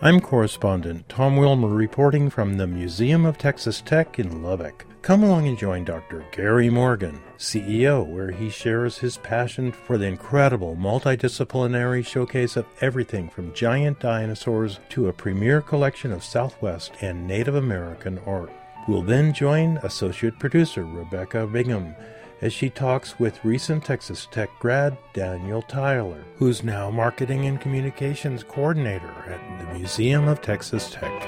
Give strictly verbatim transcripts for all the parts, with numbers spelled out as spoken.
I'm correspondent Tom Wilmer reporting from the Museum of Texas Tech in Lubbock. Come along and join Doctor Gary Morgan, C E O, where he shares his passion for the incredible multidisciplinary showcase of everything from giant dinosaurs to a premier collection of Southwest and Native American art. We'll then join associate producer Rebecca Bingham as she talks with recent Texas Tech grad Daniel Tyler, who's now Marketing and Communications Coordinator at the Museum of Texas Tech.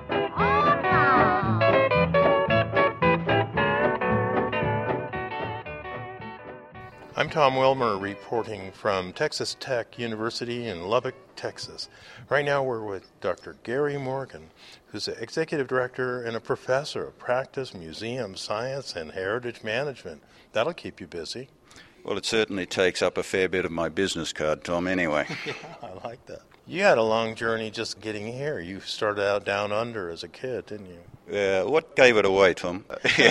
I'm Tom Wilmer reporting from Texas Tech University in Lubbock, Texas. Right now we're with Doctor Gary Morgan, who's the Executive Director and a Professor of Practice, Museum Science, and Heritage Management. That'll keep you busy. Well, it certainly takes up a fair bit of my business card, Tom, anyway. Yeah, I like that. You had a long journey just getting here. You started out down under as a kid, didn't you? Uh, what gave it away, Tom?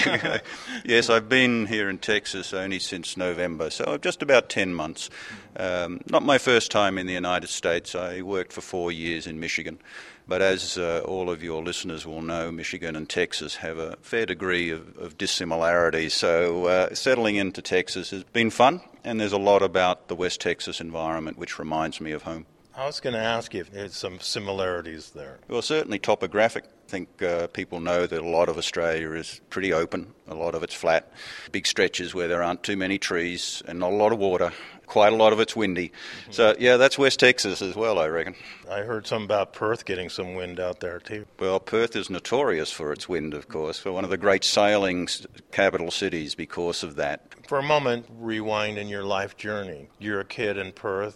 Yes, I've been here in Texas only since November, so just about ten months. Um, not my first time in the United States. I worked for four years in Michigan. But as uh, all of your listeners will know, Michigan and Texas have a fair degree of, of dissimilarity. So uh, settling into Texas has been fun, and there's a lot about the West Texas environment which reminds me of home. I was going to ask you if there's some similarities there. Well, certainly topographic. I think uh, people know that a lot of Australia is pretty open. A lot of it's flat. Big stretches where there aren't too many trees and not a lot of water. Quite a lot of it's windy. Mm-hmm. So, yeah, that's West Texas as well, I reckon. I heard something about Perth getting some wind out there, too. Well, Perth is notorious for its wind, of course, for one of the great sailing capital cities because of that. For a moment, rewind in your life journey. You're a kid in Perth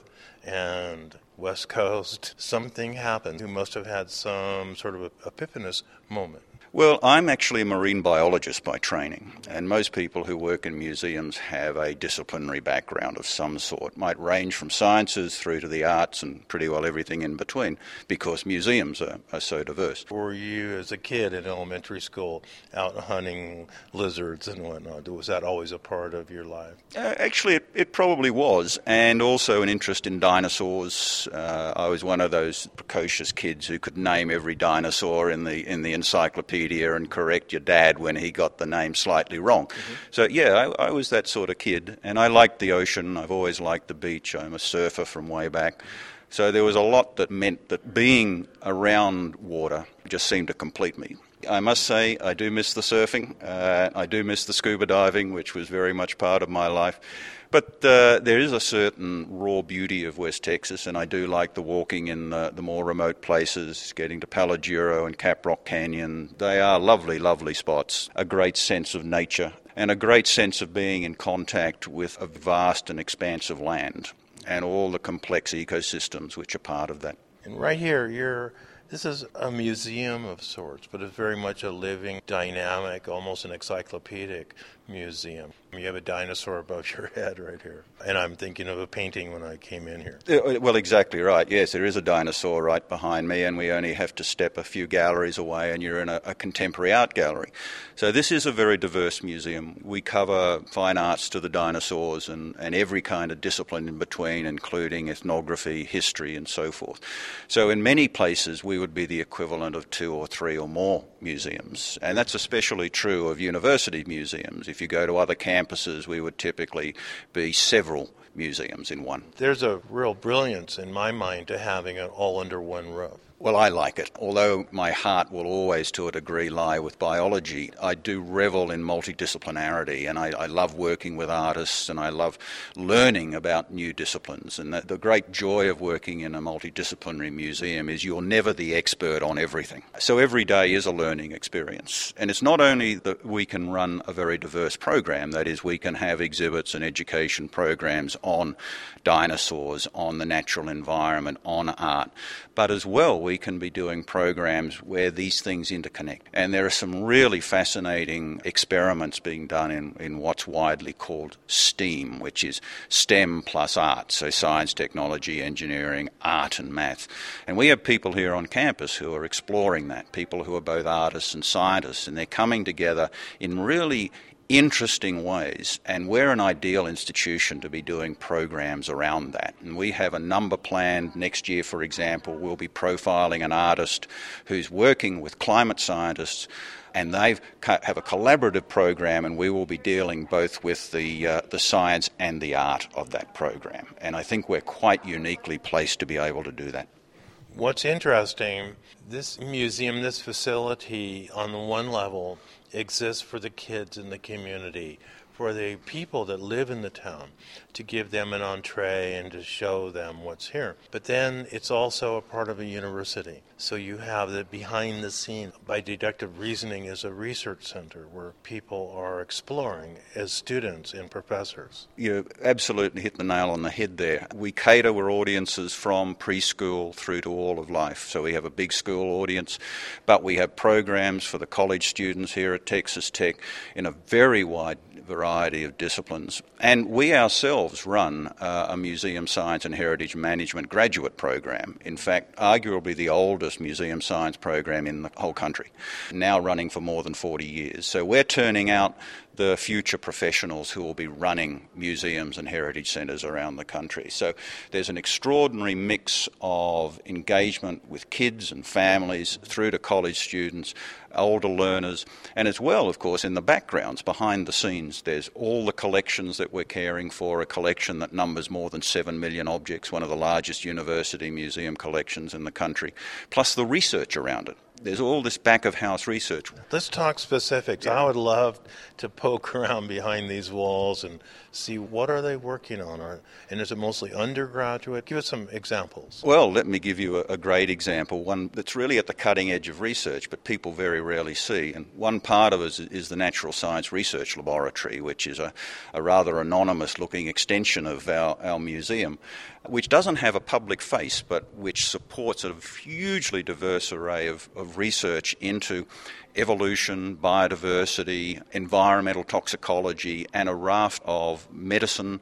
and West Coast. Something happened. You must have had some sort of epiphanous moment. Well, I'm actually a marine biologist by training, and most people who work in museums have a disciplinary background of some sort. It might range from sciences through to the arts and pretty well everything in between, because museums are, are so diverse. Were you, as a kid in elementary school, out hunting lizards and whatnot? Was that always a part of your life? Uh, actually, it, it probably was, and also an interest in dinosaurs. Uh, I was one of those precocious kids who could name every dinosaur in the in the encyclopedia and correct your dad when he got the name slightly wrong. Mm-hmm. So, yeah, I, I was that sort of kid, and I liked the ocean. I've always liked the beach. I'm a surfer from way back. So there was a lot that meant that being around water just seemed to complete me. I must say I do miss the surfing. Uh, I do miss the scuba diving, which was very much part of my life. But uh, there is a certain raw beauty of West Texas, and I do like the walking in the, the more remote places, getting to Palo Duro and Caprock Canyon. They are lovely, lovely spots, a great sense of nature, and a great sense of being in contact with a vast and expansive land and all the complex ecosystems which are part of that. And right here, you're... This is a museum of sorts, but it's very much a living, dynamic, almost an encyclopedic museum. You have a dinosaur above your head right here. And I'm thinking of a painting when I came in here. Well, exactly right. Yes, there is a dinosaur right behind me, and we only have to step a few galleries away, and you're in a, a contemporary art gallery. So this is a very diverse museum. We cover fine arts to the dinosaurs and, and every kind of discipline in between, including ethnography, history, and so forth. So in many places, we would be the equivalent of two or three or more museums. And that's especially true of university museums. If you go to other campuses, we would typically be several museums in one. There's a real brilliance in my mind to having it all under one roof. Well, I like it. Although my heart will always, to a degree, lie with biology, I do revel in multidisciplinarity, and I, I love working with artists, and I love learning about new disciplines. And the, the great joy of working in a multidisciplinary museum is you're never the expert on everything. So every day is a learning experience. And it's not only that we can run a very diverse program, that is, we can have exhibits and education programs on dinosaurs, on the natural environment, on art, but as well we can be doing programs where these things interconnect. And there are some really fascinating experiments being done in, in what's widely called STEAM, which is STEM plus art, so science, technology, engineering, art and math. And we have people here on campus who are exploring that, people who are both artists and scientists, and they're coming together in really interesting ways, and we're an ideal institution to be doing programs around that. And we have a number planned next year, for example. We'll be profiling an artist who's working with climate scientists, and they have a collaborative program, and we will be dealing both with the uh, the science and the art of that program. And I think we're quite uniquely placed to be able to do that. What's interesting, this museum, this facility, on the one level, exists for the kids in the community, for the people that live in the town, to give them an entree and to show them what's here. But then it's also a part of a university. So you have the behind the scenes. By deductive reasoning is a research center where people are exploring as students and professors. You absolutely hit the nail on the head there. We cater our audiences from preschool through to all of life. So we have a big school audience, but we have programs for the college students here at Texas Tech in a very wide variety of disciplines. And we ourselves run uh, a museum science and heritage management graduate program. In fact, arguably the oldest museum science program in the whole country, now running for more than forty years. So we're turning out the future professionals who will be running museums and heritage centres around the country. So there's an extraordinary mix of engagement with kids and families through to college students, older learners, and as well, of course, in the backgrounds, behind the scenes, there's all the collections that we're caring for, a collection that numbers more than seven million objects, one of the largest university museum collections in the country, plus the research around it. There's all this back-of-house research. Let's talk specifics. Yeah. I would love to poke around behind these walls and see what are they working on. And is it mostly undergraduate? Give us some examples. Well, let me give you a, a great example, one that's really at the cutting edge of research, but people very rarely see. And one part of it is, is the Natural Science Research Laboratory, which is a, a rather anonymous-looking extension of our, our museum, which doesn't have a public face, but which supports a hugely diverse array of, of research into evolution, biodiversity, environmental toxicology, and a raft of medicine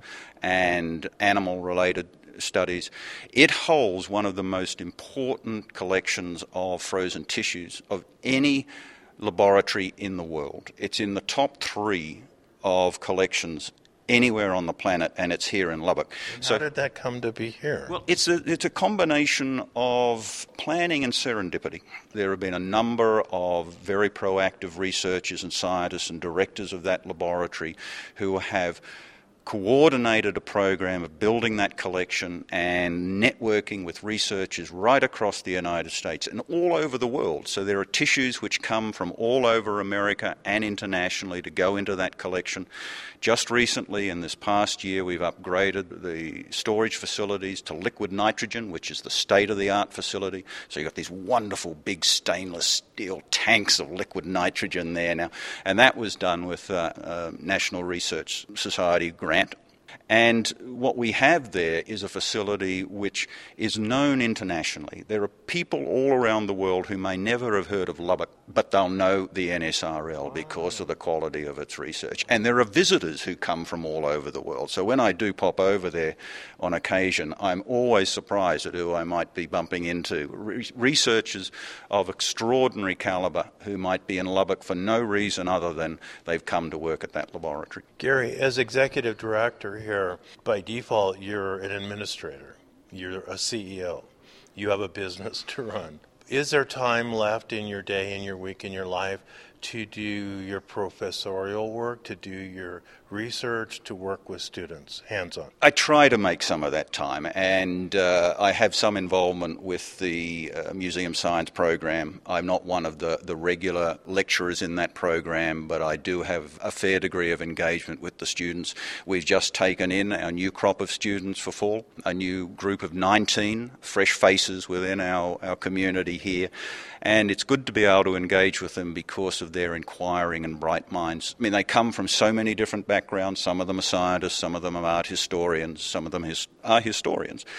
and animal-related studies. It holds one of the most important collections of frozen tissues of any laboratory in the world. It's in the top three of collections anywhere on the planet, and it's here in Lubbock. And so, how did that come to be here? Well, it's a, it's a combination of planning and serendipity. There have been a number of very proactive researchers and scientists and directors of that laboratory who have coordinated a program of building that collection and networking with researchers right across the United States and all over the world. So there are tissues which come from all over America and internationally to go into that collection. Just recently, in this past year, we've upgraded the storage facilities to liquid nitrogen, which is the state-of-the-art facility. So you've got these wonderful big stainless steel tanks of liquid nitrogen there now. And that was done with uh, uh, National Research Society grant. And what we have there is a facility which is known internationally. There are people all around the world who may never have heard of Lubbock, but they'll know the N S R L because of the quality of its research. And there are visitors who come from all over the world. So when I do pop over there on occasion, I'm always surprised at who I might be bumping into. Re- researchers of extraordinary caliber who might be in Lubbock for no reason other than they've come to work at that laboratory. Gary, as executive director here, by default, you're an administrator. You're a C E O. You have a business to run. Is there time left in your day, in your week, in your life to do your professorial work, to do your research, to work with students, hands-on? I try to make some of that time, and uh, I have some involvement with the uh, museum science program. I'm not one of the, the regular lecturers in that program, but I do have a fair degree of engagement with the students. We've just taken in our new crop of students for fall, a new group of nineteen fresh faces within our, our community here, and it's good to be able to engage with them because of their inquiring and bright minds. I mean, they come from so many different backgrounds. Some of them are scientists, some of them are art historians, some of them his, are historians.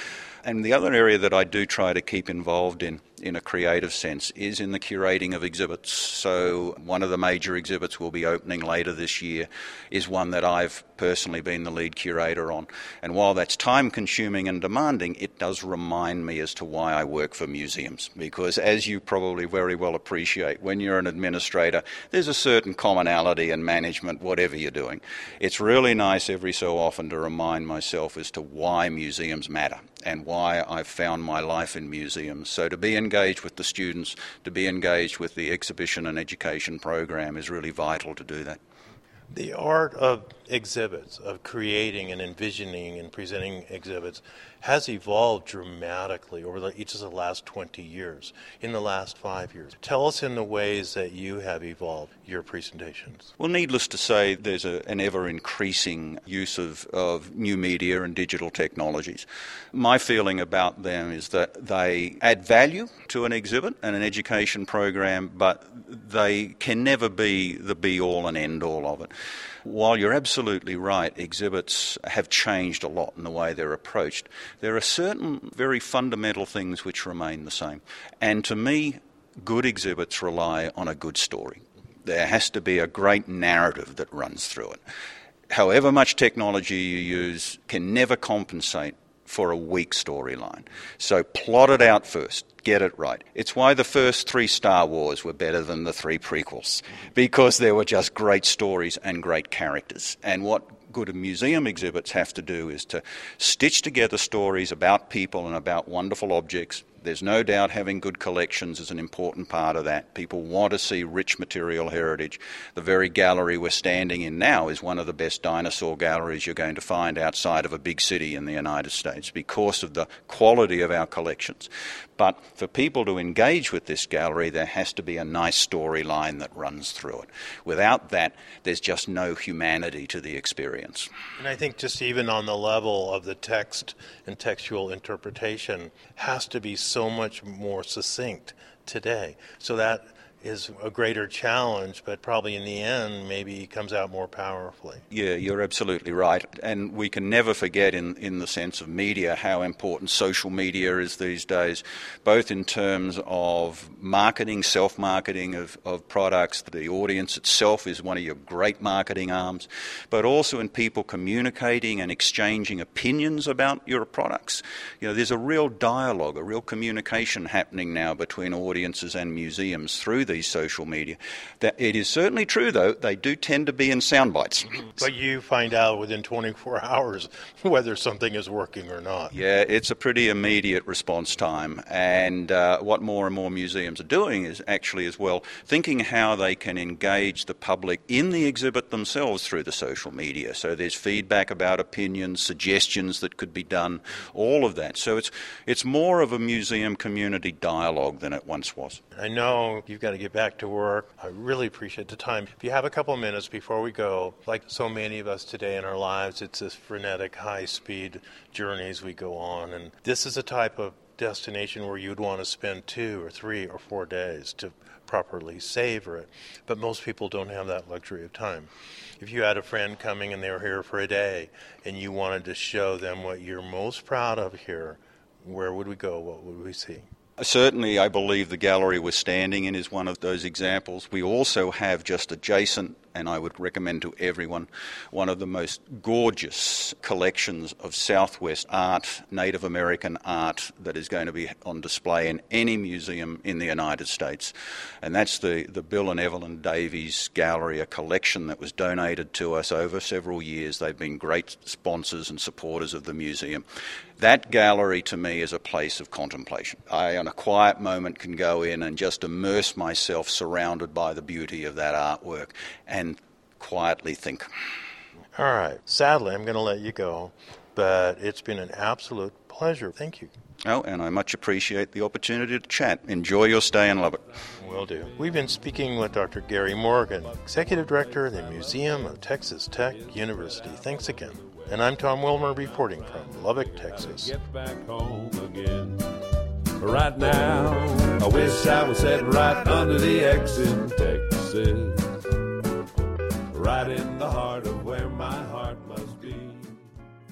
And the other area that I do try to keep involved in, in a creative sense, is in the curating of exhibits. So one of the major exhibits we'll be opening later this year is one that I've personally been the lead curator on. And while that's time-consuming and demanding, it does remind me as to why I work for museums. Because as you probably very well appreciate, when you're an administrator, there's a certain commonality in management, whatever you're doing. It's really nice every so often to remind myself as to why museums matter and why I've found my life in museums. So to be engaged with the students, to be engaged with the exhibition and education program is really vital to do that. The art of exhibits, of creating and envisioning and presenting exhibits, has evolved dramatically over the, each of the last twenty years, in the last five years. Tell us in the ways that you have evolved your presentations. Well, needless to say, there's a, an ever-increasing use of, of new media and digital technologies. My feeling about them is that they add value to an exhibit and an education program, but they can never be the be-all and end-all of it. While you're absolutely right, exhibits have changed a lot in the way they're approached, there are certain very fundamental things which remain the same. And to me, good exhibits rely on a good story. There has to be a great narrative that runs through it. However much technology you use can never compensate for a weak storyline. So plot it out first. Get it right. It's why the first three Star Wars were better than the three prequels, because there were just great stories and great characters. And what good museum exhibits have to do is to stitch together stories about people and about wonderful objects. There's no doubt having good collections is an important part of that. People want to see rich material heritage. The very gallery we're standing in now is one of the best dinosaur galleries you're going to find outside of a big city in the United States because of the quality of our collections. But for people to engage with this gallery, there has to be a nice storyline that runs through it. Without that, there's just no humanity to the experience. And I think just even on the level of the text and textual interpretation has to be so much more succinct today. So that is a greater challenge, but probably in the end maybe comes out more powerfully. Yeah, you're absolutely right. And we can never forget in, in the sense of media how important social media is these days, both in terms of marketing, self-marketing of, of products. The audience itself is one of your great marketing arms, but also in people communicating and exchanging opinions about your products. You know, there's a real dialogue, a real communication happening now between audiences and museums through the these social media. That it is certainly true, though, they do tend to be in sound bites. But you find out within twenty-four hours whether something is working or not. Yeah, it's a pretty immediate response time. And uh, what more and more museums are doing is actually as well thinking how they can engage the public in the exhibit themselves through the social media. So there's feedback about opinions, suggestions that could be done, all of that. So it's it's more of a museum community dialogue than it once was. I know you've got to get back to work. I really appreciate the time. If you have a couple of minutes before we go, like so many of us today in our lives, it's this frenetic, high-speed journeys we go on. And this is a type of destination where you'd want to spend two or three or four days to properly savor it. But most people don't have that luxury of time. If you had a friend coming and they were here for a day and you wanted to show them what you're most proud of here, where would we go? What would we see? Certainly, I believe the gallery we're standing in is one of those examples. We also have just adjacent, and I would recommend to everyone, one of the most gorgeous collections of Southwest art, Native American art, that is going to be on display in any museum in the United States. And that's the, the Bill and Evelyn Davies Gallery, a collection that was donated to us over several years. They've been great sponsors and supporters of the museum. That gallery, to me, is a place of contemplation. I, on a quiet moment, can go in and just immerse myself surrounded by the beauty of that artwork and quietly think. All right. Sadly, I'm going to let you go, but it's been an absolute pleasure. Thank you. Oh, and I much appreciate the opportunity to chat. Enjoy your stay in Lubbock. Will do. We've been speaking with Doctor Gary Morgan, Executive Director of the Museum of Texas Tech University. Thanks again. And I'm Tom Wilmer reporting from Lubbock, Texas. Get back home again. Right now, I wish I was sitting right under the X in Texas, right in the heart of where my heart must be.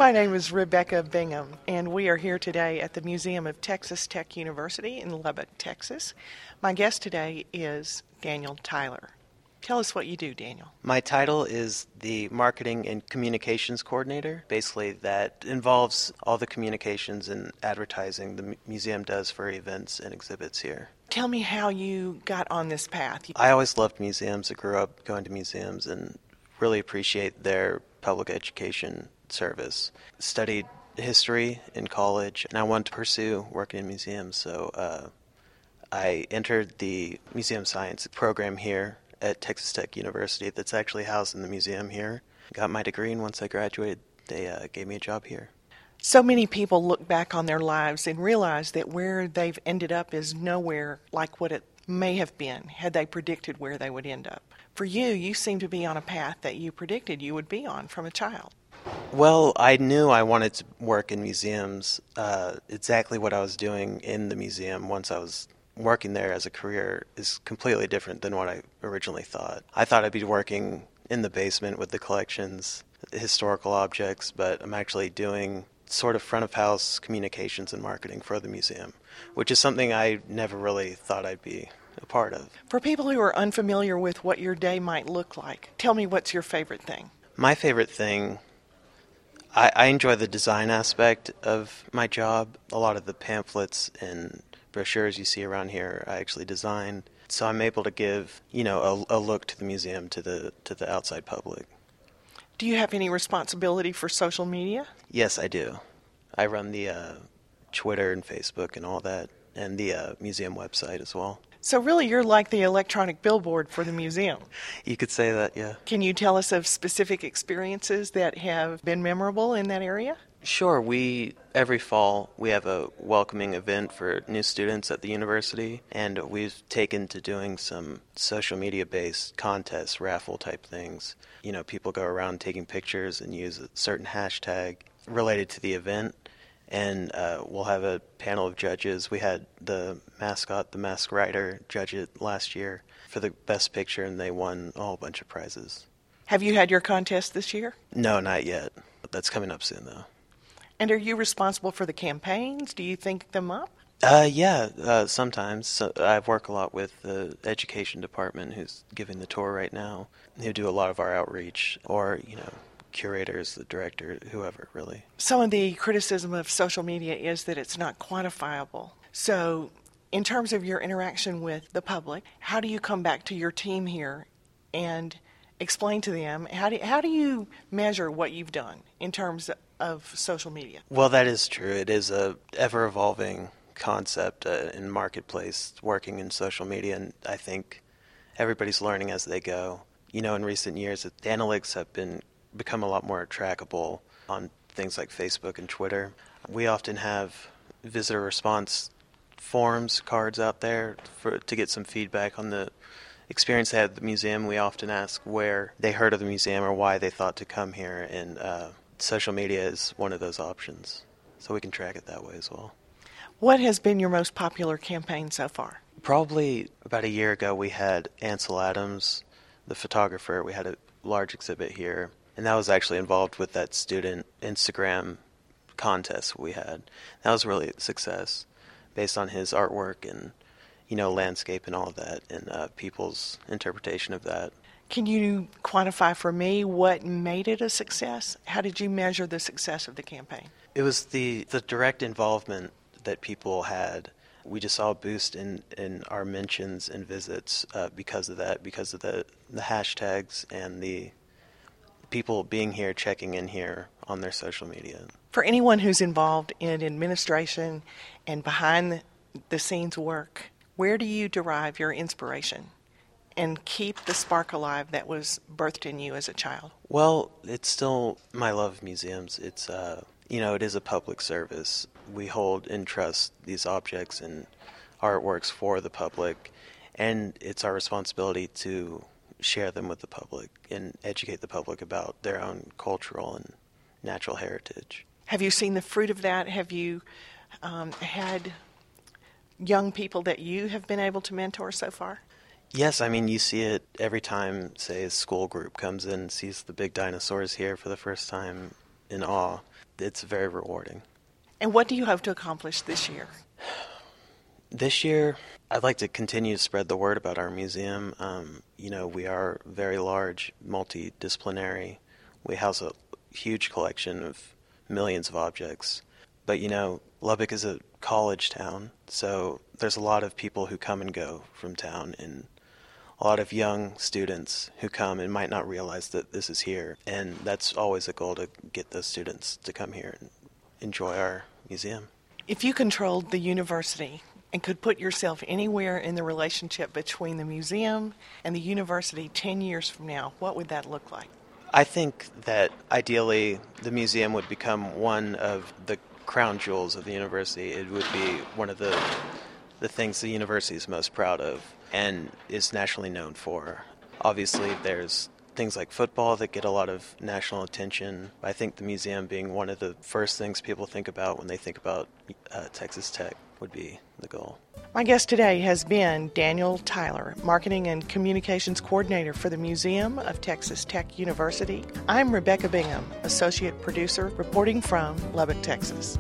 My name is Rebecca Bingham, and we are here today at the Museum of Texas Tech University in Lubbock, Texas. My guest today is Daniel Tyler. Tell us what you do, Daniel. My title is the Marketing and Communications Coordinator. Basically, that involves all the communications and advertising the museum does for events and exhibits here. Tell me how you got on this path. I always loved museums. I grew up going to museums and really appreciate their public education service. Studied history in college, and I wanted to pursue working in museums, so uh, I entered the museum science program here at Texas Tech University that's actually housed in the museum here. Got my degree, and once I graduated, they uh, gave me a job here. So many people look back on their lives and realize that where they've ended up is nowhere like what it may have been had they predicted where they would end up. For you, you seem to be on a path that you predicted you would be on from a child. Well, I knew I wanted to work in museums. Uh, exactly what I was doing in the museum once I was working there as a career is completely different than what I originally thought. I thought I'd be working in the basement with the collections, historical objects, but I'm actually doing sort of front of house communications and marketing for the museum, which is something I never really thought I'd be a part of. For people who are unfamiliar with what your day might look like, tell me what's your favorite thing? My favorite thing, I, I enjoy the design aspect of my job. A lot of the pamphlets and brochures you see around here I actually designed, so I'm able to give, you know, a, a look to the museum to the to the outside public. Do you have any responsibility for social media? Yes, I do. I run the uh, Twitter and Facebook and all that, and the uh, museum website as well. So really you're like the electronic billboard for the museum. You could say that, yeah. Can you tell us of specific experiences that have been memorable in that area? Sure. We, every fall, we have a welcoming event for new students at the university, and we've taken to doing some social media-based contests, raffle-type things. You know, people go around taking pictures and use a certain hashtag related to the event, and uh, we'll have a panel of judges. We had the mascot, the Masked Rider, judge it last year for the best picture, and they won a whole bunch of prizes. Have you had your contest this year? No, not yet. That's coming up soon, though. And are you responsible for the campaigns? Do you think them up? Uh, yeah, uh, sometimes. So I work a lot with the education department who's giving the tour right now, who do a lot of our outreach, or, you know, curators, the director, whoever, really. Some of the criticism of social media is that it's not quantifiable. So in terms of your interaction with the public, how do you come back to your team here and explain to them, how do, how do you measure what you've done in terms of social media? Well, that is true. It is a ever-evolving concept uh, in marketplace, working in social media, and I think everybody's learning as they go. You know, in recent years, the analytics have been become a lot more trackable on things like Facebook and Twitter. We often have visitor response forms, cards out there for to get some feedback on the experience they had at the museum. We often ask where they heard of the museum or why they thought to come here, and uh, social media is one of those options, so we can track it that way as well. What has been your most popular campaign so far? Probably about a year ago we had Ansel Adams, the photographer. We had a large exhibit here, and that was actually involved with that student Instagram contest we had. That was really a success based on his artwork and, you know, landscape and all of that, and uh, people's interpretation of that. Can you quantify for me what made it a success? How did you measure the success of the campaign? It was the, the direct involvement that people had. We just saw a boost in, in our mentions and visits uh, because of that, because of the, the hashtags and the people being here, checking in here on their social media. For anyone who's involved in administration and behind the scenes work, where do you derive your inspiration and keep the spark alive that was birthed in you as a child? Well, it's still my love of museums. It's, uh, you know, it is a public service. We hold and trust these objects and artworks for the public, and it's our responsibility to share them with the public and educate the public about their own cultural and natural heritage. Have you seen the fruit of that? Have you um, had young people that you have been able to mentor so far? Yes, I mean, you see it every time, say, a school group comes in and sees the big dinosaurs here for the first time. in awe. It's very rewarding. And what do you hope to accomplish this year? This year, I'd like to continue to spread the word about our museum. Um, you know, we are very large, multidisciplinary. We house a huge collection of millions of objects. But, you know, Lubbock is a college town, so there's a lot of people who come and go from town, and a lot of young students who come and might not realize that this is here. And that's always a goal, to get those students to come here and enjoy our museum. If you controlled the university and could put yourself anywhere in the relationship between the museum and the university ten years from now, what would that look like? I think that ideally the museum would become one of the crown jewels of the university. It would be one of the the things the university is most proud of and is nationally known for. Obviously, there's things like football that get a lot of national attention. I think the museum being one of the first things people think about when they think about uh, Texas Tech would be the goal. My guest today has been Daniel Tyler, Marketing and Communications Coordinator for the Museum of Texas Tech University. I'm Rebecca Bingham, Associate Producer, reporting from Lubbock, Texas.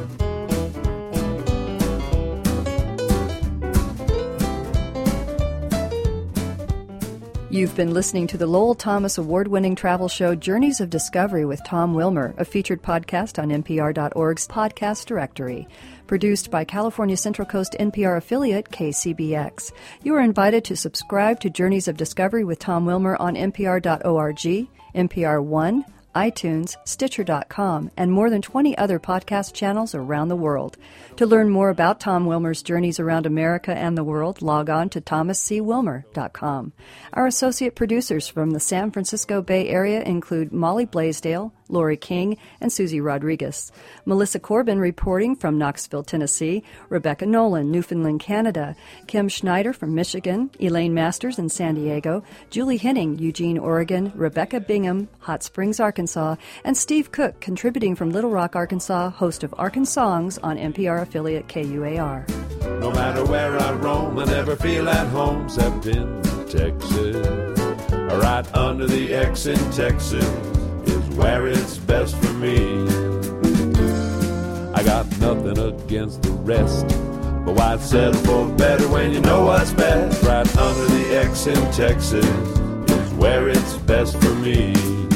You've been listening to the Lowell Thomas award-winning travel show Journeys of Discovery with Tom Wilmer, a featured podcast on N P R dot org's podcast directory. Produced by California Central Coast N P R affiliate K C B X. You are invited to subscribe to Journeys of Discovery with Tom Wilmer on N P R dot org, N P R One, iTunes, Stitcher dot com, and more than twenty other podcast channels around the world. To learn more about Tom Wilmer's journeys around America and the world, log on to thomas c wilmer dot com. Our associate producers from the San Francisco Bay Area include Molly Blaisdell, Lori King, and Susie Rodriguez. Melissa Corbin reporting from Knoxville, Tennessee, Rebecca Nolan, Newfoundland, Canada, Kim Schneider from Michigan, Elaine Masters in San Diego, Julie Henning, Eugene, Oregon, Rebecca Bingham, Hot Springs, Arkansas, and Steve Cook, contributing from Little Rock, Arkansas, host of Arkansongs on N P R affiliate K U A R. No matter where I roam, I never feel at home except in Texas. Right under the X in Texas is where it's best for me. I got nothing against the rest, but why settle for better when you know what's best? Right under the X in Texas is where it's best for me.